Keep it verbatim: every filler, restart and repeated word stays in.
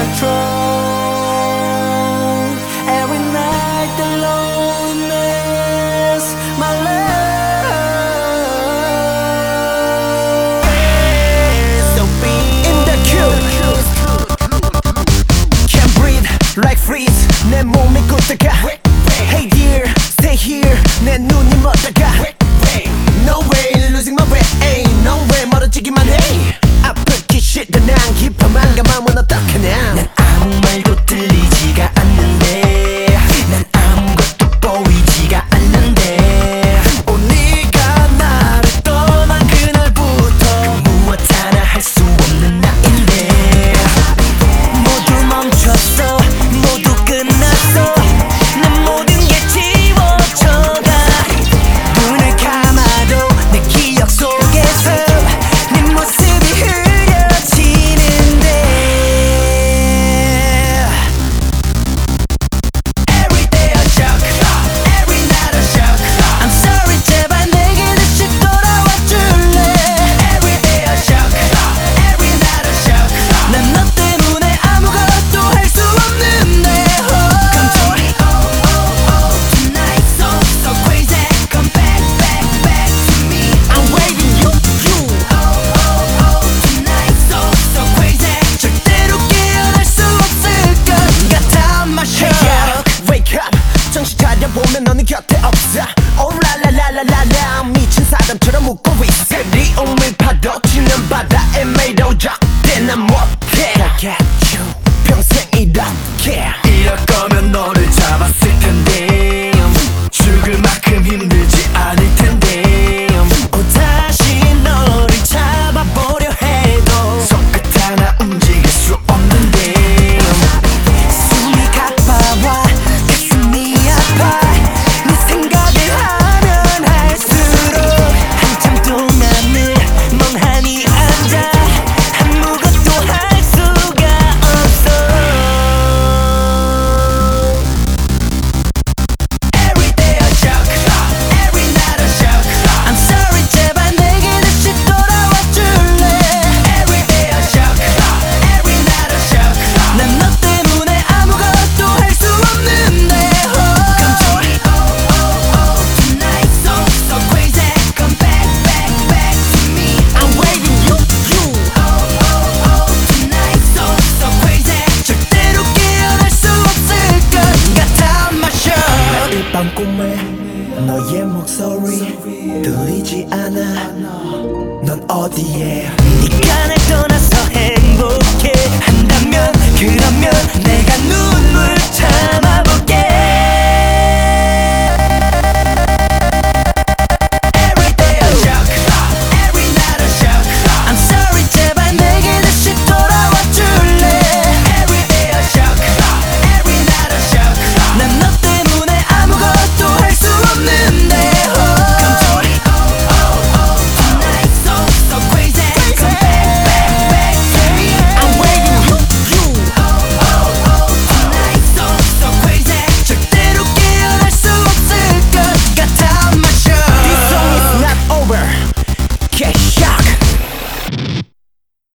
control. Every night the loneliness, my love is so big. In the queue, can't breathe like freeze. 내 몸이 굳다가 Hey dear, stay here. 내 눈이 멀다가 No way, losing my way. No way, 멀어지기만 해. 아프기 싫다 난 깊어만 감하면 어떡하냐. 난 아무 말도 들리지가 않는데, 난 아무것도 보이지가 않는데. 오 네가 나를 떠난 그날부터 그 무엇 하나 할 수 없는 나인데. 모두 멈췄어, 모두 끝났어. 내 모든 게 지워져가. 눈을 감아도 내 기억 속에서 네 모습이 흐려지는데. Every day I shock, every night I shock. I'm sorry 제발 내게 다시 돌아와 줄래. Every day I shock, every night I shock. 난 너 때문에 아무것도 할 수 없는데. Come to me, oh oh oh tonight, so so crazy. Come back back back to me. I'm waiting you you. Oh oh oh tonight, so so crazy. 절대로 깨어날 수 없을 것 같아. My shock. Wake up, 정신 차려 보면 너는 곁에 없어. Oh la la la la la la. 미친 사람처럼 웃고 있어. 그리움을 파도치는 바다에 매료적대 난 못해. I got you 평생 이렇게. 이럴 거면 너를 잡았을 텐데.